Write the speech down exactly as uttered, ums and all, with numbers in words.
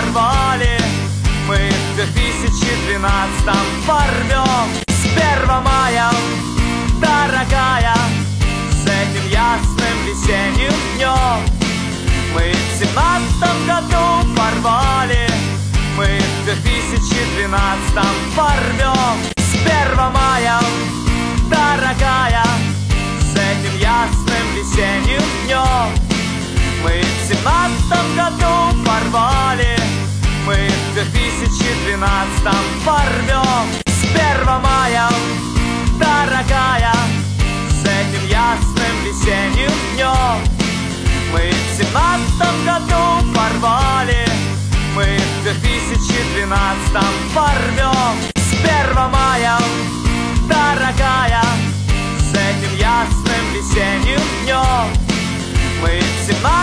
порвали. Мы в две тысячи двенадцатом порвем. С первого мая, дорогая, с этим ясным весенним днем. Мы в семнадцатом году порвали. Мы в две тысячи двенадцатом порвем. С первого мая, дорогая, с этим ясным весенним днем. Мы в семнадцатом году порвали. Мы в две тысячи двенадцатом порвем. С первого мая, дорогая, с этим ясным весенним днем. Мы в семнадцатом году порвали. Мы в две тысячи двенадцатом порвем. С первого мая, дорогая, с этим ясным весенним днем. Мы в семнадцатом